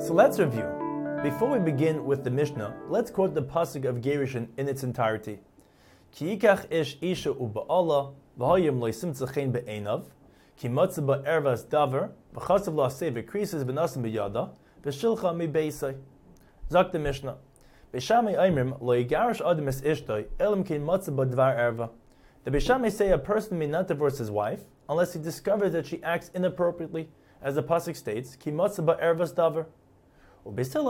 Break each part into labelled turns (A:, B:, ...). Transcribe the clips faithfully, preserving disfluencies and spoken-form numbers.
A: So let's review. Before we begin with the Mishnah, let's quote the pasuk of Gerushin in its entirety. Ki yikach ish isha u'ba'ala v'hayim lo'isimtza chen be'enav ki matzah ba'ervas davar v'chasav la'aseh v'krisis b'nasim b'yada v'shilcha mi be'isai. Zak the Mishnah. Beishamei aimrim lo yigarish adam es ishtoi elam kin matzah ba'dvar erva. The Beishamei say a person may not divorce his wife unless he discovers that she acts inappropriately, as the pasuk states, ki matzah ba'ervas davar. The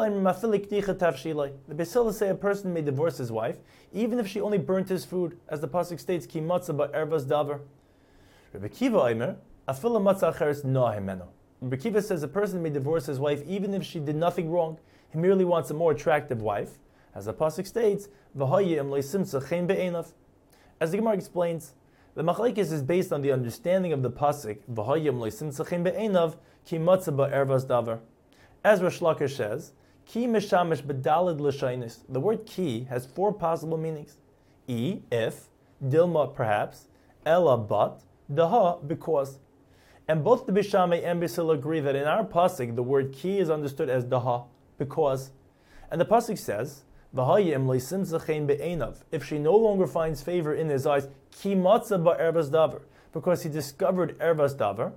A: Beisila say a person may divorce his wife even if she only burnt his food, as the pasuk states, "Ki matzah ba'ervas davar." Rebbe Kiva Omer, "Afila matzah acheres noah himeno." Rebbe Kiva says a person may divorce his wife even if she did nothing wrong. He merely wants a more attractive wife, as the pasuk states, "V'hayim le'simtza chen be'enav." As the Gemara explains, the machlekes is based on the understanding of the pasuk, "V'hayim le'simtza chen be'enav ki matzah ba'ervas davar." As Rosh Lakish says, ki mishamish bedalid l'shainis. The word ki has four possible meanings. E, if, dilma, perhaps, ella, but, daha, because. And both the Bishamei and Beisila agree that in our pasuk, the word ki is understood as daha, because. And the pasuk says, v'hayim le'simtza chen be'enav. If she no longer finds favor in his eyes, ki matzah ba'ervas davar, because he discovered ervas davar,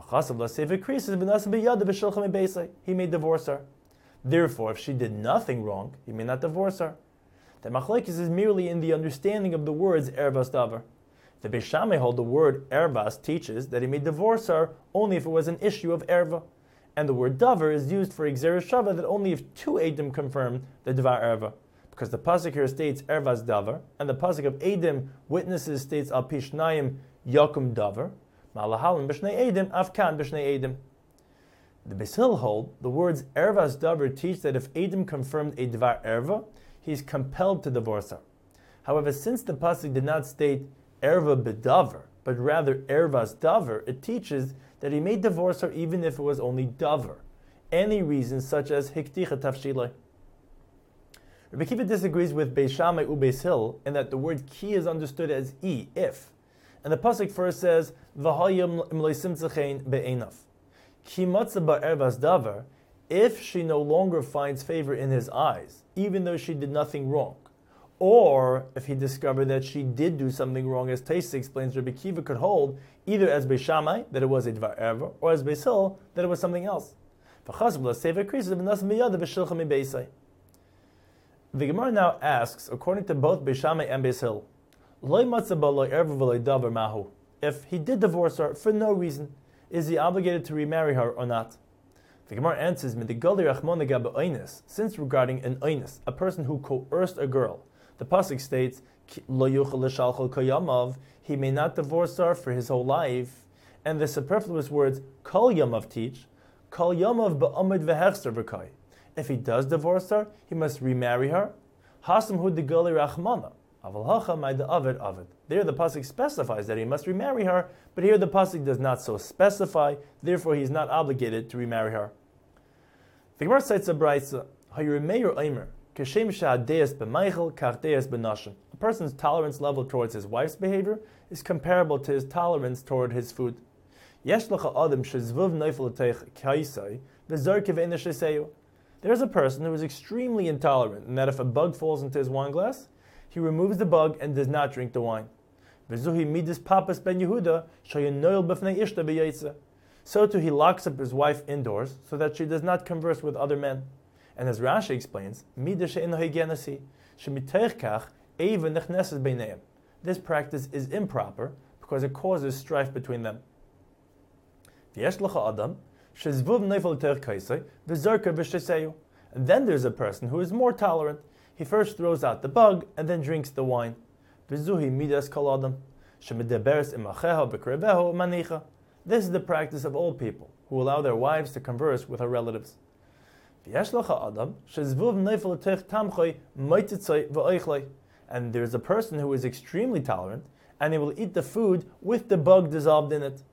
A: he may divorce her. Therefore, if she did nothing wrong, he may not divorce her. The machlekes is merely in the understanding of the words ervas davar. The Beishamei hold the word ervas teaches that he may divorce her only if it was an issue of erva, and the word davar is used for exeris shava that only if two edim confirm the dvar erva, because the pasuk here states ervas davar, and the pasuk of edim witnesses states al pishnayim yakum davar. The Beisil hold the words ervas davar teach that if Edom confirmed a dvar erva, he is compelled to divorce her. However, since the pasuk did not state erva bedavar, but rather ervas davar, it teaches that he may divorce her even if it was only davar, any reason such as hikticha tafshilai. Rebbe Kiva disagrees with Beishamei u Beisil in that the word ki is understood as e, if. And the pasuk first says, "V'hayim imleisimtza chen be'enav." Ki matzah ba'ervas davar, if she no longer finds favor in his eyes, even though she did nothing wrong, or if he discovered that she did do something wrong, as Taisa explains, Rebbe Kiva could hold either as Beishamai that it was a dvar erva, or as Beisil that it was something else. The Gemara now asks, according to both Beishamai and Beisil, if he did divorce her for no reason, is he obligated to remarry her or not? The Gemara answers, since regarding an oinus, a person who coerced a girl, the pasuk states, he may not divorce her for his whole life, and the superfluous words kol yamav teach, kol yamav ba'amid v'hechser v'kai. If he does divorce her, he must remarry her. Hasam hu de gali rachmana. There the pasuk specifies that he must remarry her, but here the pasuk does not so specify, therefore he is not obligated to remarry her. The Gemara cites a brayso, a person's tolerance level towards his wife's behavior is comparable to his tolerance toward his food. There's a person who is extremely intolerant, and that if a bug falls into his wine glass, he removes the bug and does not drink the wine. So too he locks up his wife indoors so that she does not converse with other men. And as Rashi explains, this practice is improper because it causes strife between them. And then there's a person who is more tolerant. He first throws out the bug and then drinks the wine. This is the practice of old people who allow their wives to converse with her relatives. And there's a person who is extremely tolerant and he will eat the food with the bug dissolved in it.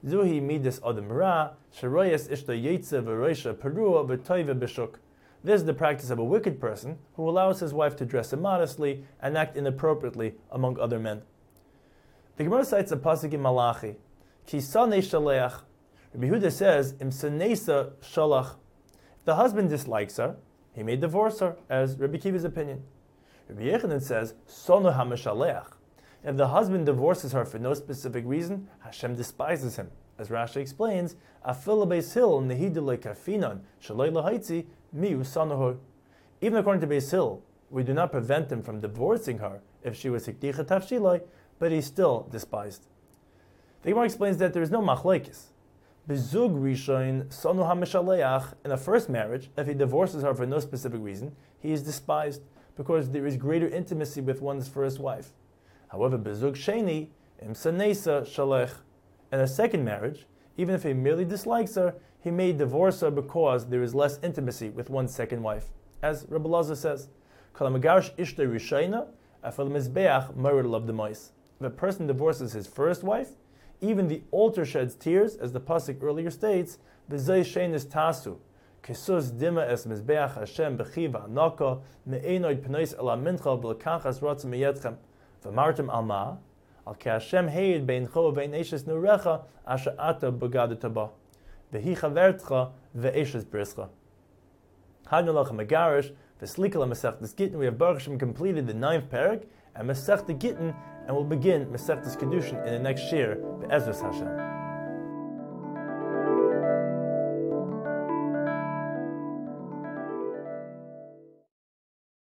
A: This is the practice of a wicked person who allows his wife to dress immodestly and act inappropriately among other men. The Gemara cites a pasuk in Malachi, Ki sanei shaleach. Rabbi Yehuda says, Im sanesa shalach. the husband dislikes her, he may divorce her, as Rabbi Kiva's opinion. Rabbi Yechanan says, Sonu HaMeshaleach. If the husband divorces her for no specific reason, Hashem despises him. As Rashi explains, Afila Beis Hill nehidulei kafinan shaloi lahaitzi miu sanuhu. Even according to Beis Hill, we do not prevent him from divorcing her if she was hikdicha tafshilai, but he's still despised. The Gemara explains that there is no machlekes. Bezug rishon sanu hameshaleach, in a first marriage, if he divorces her for no specific reason, he is despised because there is greater intimacy with one's first wife. However, bezug sheni im sanesa shalech, in a second marriage, even if he merely dislikes her, he may divorce her because there is less intimacy with one's second wife. As Rebbe Lazar says, Kalamagarish ishta rishayna afal mizbeach morid love the mois. If a person divorces his first wife, even the altar sheds tears, as the pasuk earlier states, B'zay shenis tasu, kesus dima es mizbeach Hashem b'chiva anaka me'enoid p'nois ala mincha b'lekachas ratzim meyetchem v'martim alma al ke Hashem heid beincho ve'in eshes nurecha asher ata b'gadet ba v'hi chavertcha ve'eshes brischa. Hadnulach megarish v'slikala Masechtas Gittin. We have Baruch Hashem completed the ninth parak and Masechta Gittin, and we'll begin Masechtas Kedushin in the next year, Be'ezras Hashem.